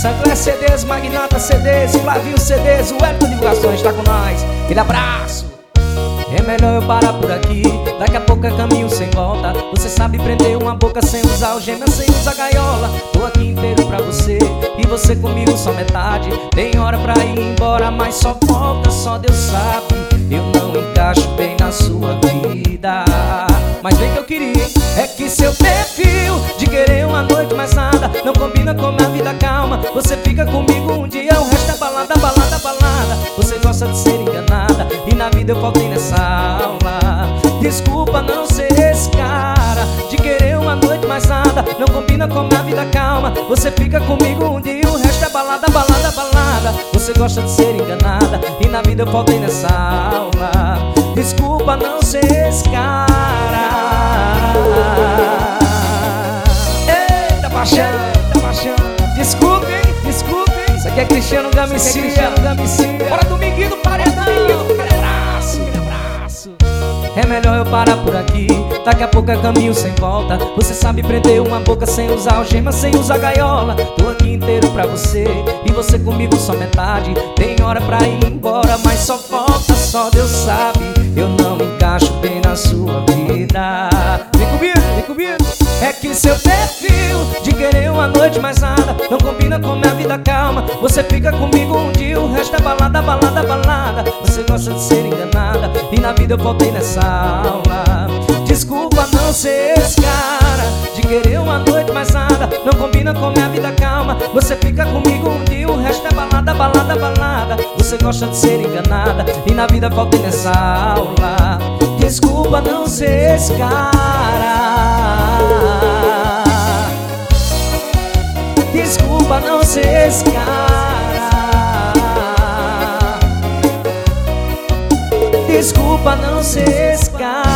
Sanglé CDs, Magnata CDs, Flavinho CDs, o Elton Divulgações tá com nós. Aquele abraço. É melhor eu parar por aqui, daqui a pouco é caminho sem volta. Você sabe prender uma boca sem usar algema, sem usar gaiola. Tô aqui inteiro pra você, e você comigo só metade. Tem hora pra ir embora, mas só volta, só Deus sabe. Eu não encaixo bem na sua vida. Mas bem que eu queria, hein? É que seu perfil de querer uma noite mais nada não combina com a minha vida calma. Você fica comigo um dia, o resto é balada, balada, balada. Você gosta de ser enganada, e na vida eu faltei nessa aula. Desculpa não ser esse cara de querer uma noite mais nada não combina com a minha vida calma. Você fica comigo um dia, o resto é balada, balada, balada. Você gosta de ser enganada, e na vida eu faltei nessa aula. Desculpa não ser esse cara. Eita paixão, eita paixão. Desculpem, desculpem. Isso aqui é Cristiano Gamicia. Bora Dominguinho do Paredão. Aquele abraço, aquele abraço. É melhor eu parar por aqui, daqui a pouco é caminho sem volta. Você sabe prender uma boca sem usar algema, sem usar gaiola. Tô aqui inteiro pra você, e você comigo só metade. Tem hora pra ir embora, mas só volta, só Deus sabe. Eu não me encaixo bem na sua vida. Vem comigo, vem comigo. É que seu perfil de querer uma noite mais nada não combina com minha vida calma. Você fica comigo um dia, o resto é balada, balada, balada. Você gosta de ser enganada, e na vida eu voltei nessa aula. Desculpa não ser esse cara de querer uma noite mais nada não combina com minha vida calma. Você fica comigo um dia, o resto é balada, balada, balada. Você gosta de ser enganada, e na vida voltei nessa aula. Desculpa não ser esse cara. Desculpa não ser esse cara. Desculpa não ser esse cara.